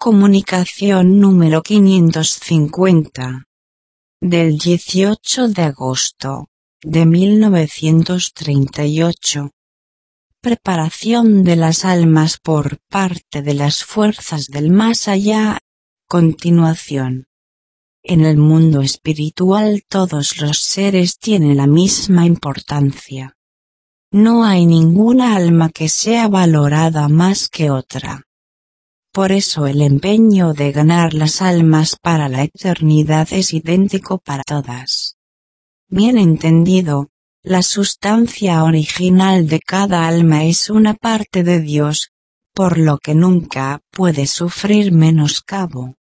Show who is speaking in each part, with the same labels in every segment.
Speaker 1: Comunicación número 550. Del 18 de agosto de 1938. Preparación de las almas por parte de las fuerzas del más allá. Continuación. En el mundo espiritual todos los seres tienen la misma importancia. No hay ninguna alma que sea valorada más que otra. Por eso el empeño de ganar las almas para la eternidad es idéntico para todas. Bien entendido, la sustancia original de cada alma es una parte de Dios, por lo que nunca puede sufrir menoscabo.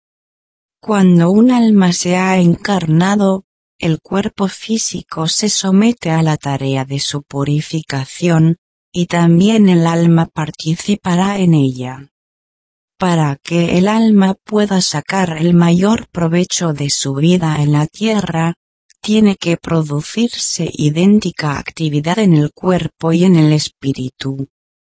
Speaker 1: Cuando un alma se ha encarnado, el cuerpo físico se somete a la tarea de su purificación, y también el alma participará en ella. Para que el alma pueda sacar el mayor provecho de su vida en la tierra, tiene que producirse idéntica actividad en el cuerpo y en el espíritu.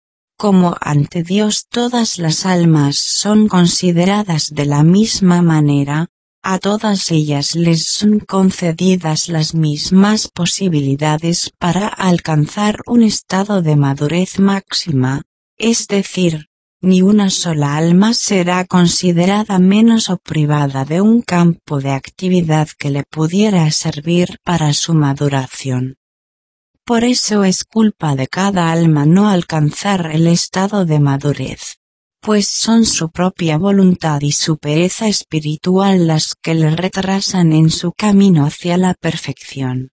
Speaker 1: Como ante Dios todas las almas son consideradas de la misma manera, a todas ellas les son concedidas las mismas posibilidades para alcanzar un estado de madurez máxima, es decir, ni una sola alma será considerada menos o privada de un campo de actividad que le pudiera servir para su maduración. Por eso es culpa de cada alma no alcanzar el estado de madurez, pues son su propia voluntad y su pereza espiritual las que le retrasan en su camino hacia la perfección.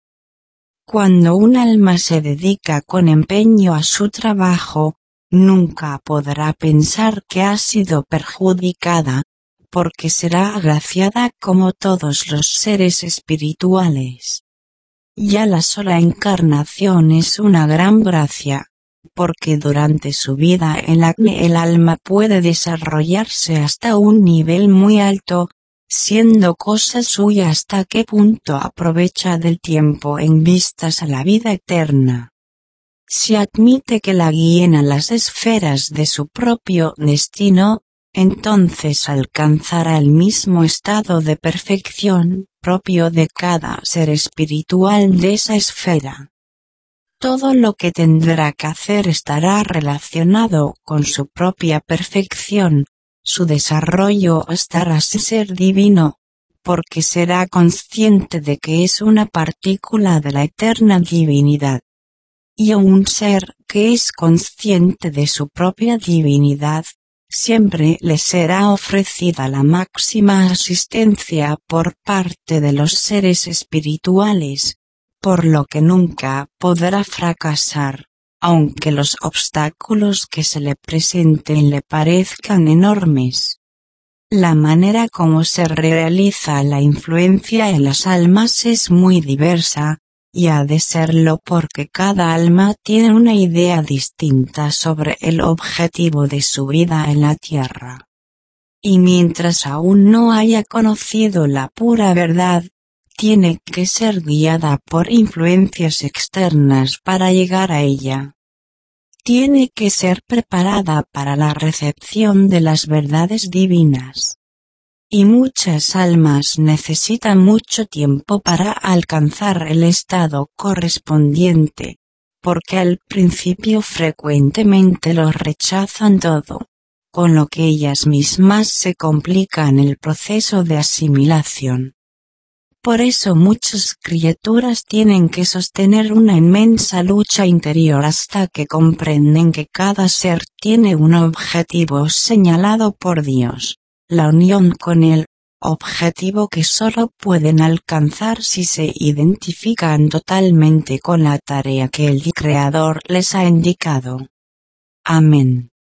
Speaker 1: Cuando un alma se dedica con empeño a su trabajo, nunca podrá pensar que ha sido perjudicada, porque será agraciada como todos los seres espirituales. Ya la sola encarnación es una gran gracia, porque durante su vida en la que el alma puede desarrollarse hasta un nivel muy alto, siendo cosa suya hasta qué punto aprovecha del tiempo en vistas a la vida eterna. Si admite que la guíen a las esferas de su propio destino, entonces alcanzará el mismo estado de perfección propio de cada ser espiritual de esa esfera. Todo lo que tendrá que hacer estará relacionado con su propia perfección, su desarrollo hasta ser divino, porque será consciente de que es una partícula de la eterna divinidad. Y a un ser que es consciente de su propia divinidad, siempre le será ofrecida la máxima asistencia por parte de los seres espirituales, por lo que nunca podrá fracasar, aunque los obstáculos que se le presenten le parezcan enormes. La manera como se realiza la influencia en las almas es muy diversa, y ha de serlo porque cada alma tiene una idea distinta sobre el objetivo de su vida en la tierra. Y mientras aún no haya conocido la pura verdad, tiene que ser guiada por influencias externas para llegar a ella. Tiene que ser preparada para la recepción de las verdades divinas. Y muchas almas necesitan mucho tiempo para alcanzar el estado correspondiente, porque al principio frecuentemente lo rechazan todo, con lo que ellas mismas se complican el proceso de asimilación. Por eso muchas criaturas tienen que sostener una inmensa lucha interior hasta que comprenden que cada ser tiene un objetivo señalado por Dios. La unión con el objetivo que solo pueden alcanzar si se identifican totalmente con la tarea que el Creador les ha indicado. Amén.